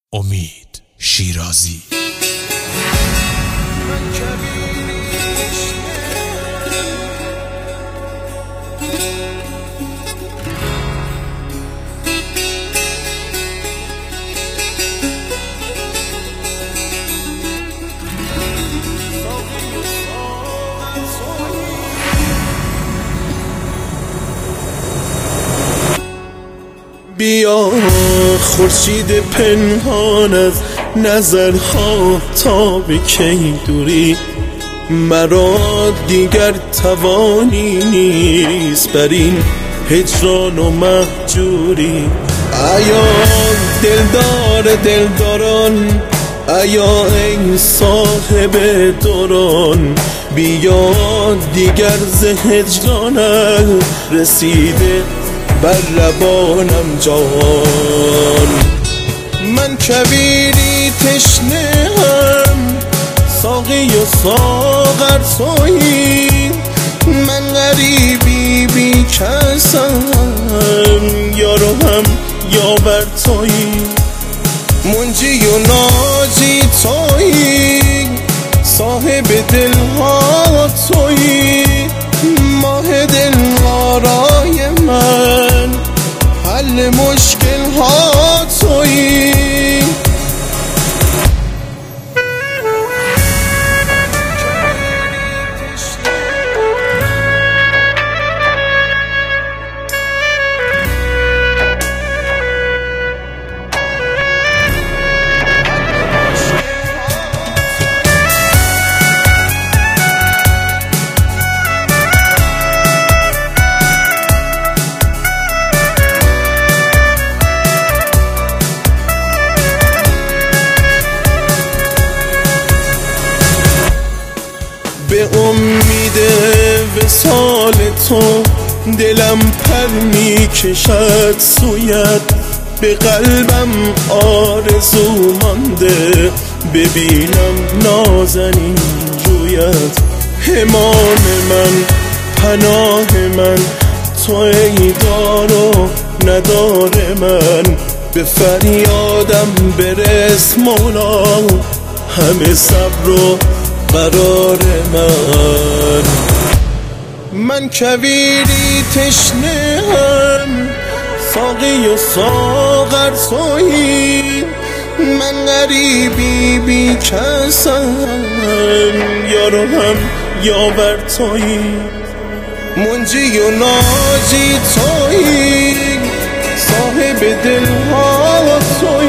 امید شیرازی. بیا خورشید پنهان از نظرها تا به کی دوری، مرا دیگر توانی نیست بر این هجران و مهجوری. ایا دلدار دلداران، ایا ای صاحب دوران، بیا دیگر ز هجرانت رسیده بر لبانم جان. من کویری تشنه هم، ساقی و ساغر تویی، من غریبی بی کسم، یارو هم یاور تویی، منجی و ناجی تویی، صاحب دلها تویی، ماه دلارای من، حل مشکل ها تویی. به امید وصال تو دلم پر می کشد سویت، به قلبم آرزو مانده ببینم نازنین رویت. حمان من، پناه من، تو ای دار و ندار من، به فریادم برس مولا، همه صبر و قرار من کویری تشنه هم، ساقی و ساغر تویی، من غریبی بی کسم، یارو هم یاور تویی، منجی و ناجی تویی، صاحب دلها تویی.